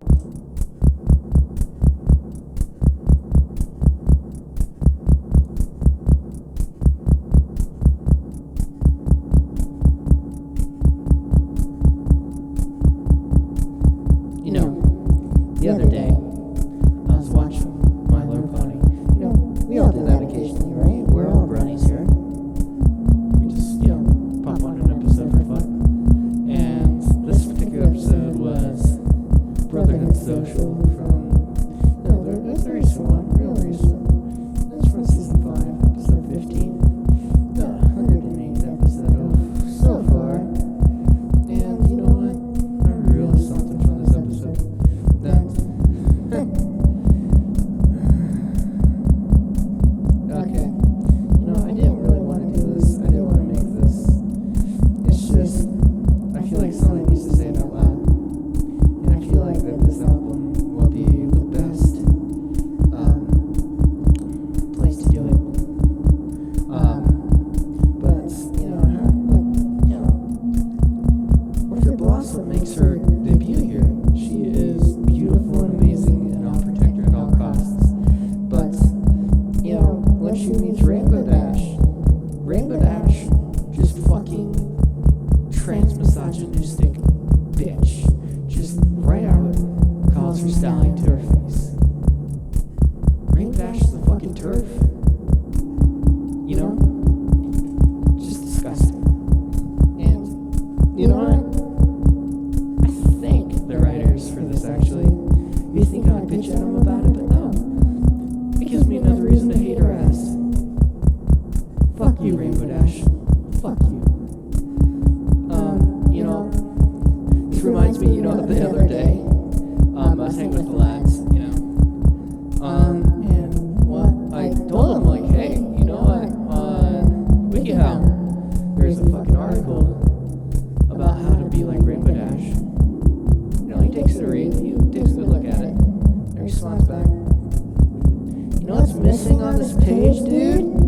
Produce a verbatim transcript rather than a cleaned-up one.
You know, the other day, I was watching My Little Pony. You know, we all do that occasionally, right? We're all bronies here. We just, you know, pop on an episode for fun. And this particular episode was Brotherhood Social from, no, there- that's a recent one, real recent. That's from season five, episode fifteen. The one hundred eighth episode of so far. And you know what? I realized something from this episode. That okay. You know, I didn't really want to do this. I didn't want to make this. It's just I feel like somebody needs to say it out loud. And I feel like that this album will be the best um, place to do it. Um, but you know, her, like you know, Orchid Blossom makes her debut here. She is beautiful and amazing, and I'll protect her at all costs. But you know, when she meets Rainbow Dash, Rainbow Dash just fucking trans misogynistic bitch. Just right out calls her stallion to her face. Rainbow Dash is a fucking turf. You know? Just disgusting. And you know what? I think the writers for this actually, you think I would bitch at them about it, but no. It gives me another reason to hate her ass. Fuck you, Rainbow Dash. Fuck you. Um, you know, this reminds me, you know, of the other day. Um, I was hanging with the lads, you know. Um, and what? I told them, like, hey, you know what? On WikiHow, there's a fucking article about how to be like Rainbow Dash. You know, he takes it to read, he takes a good look at it, and he responds back. You know what's missing on this page, dude?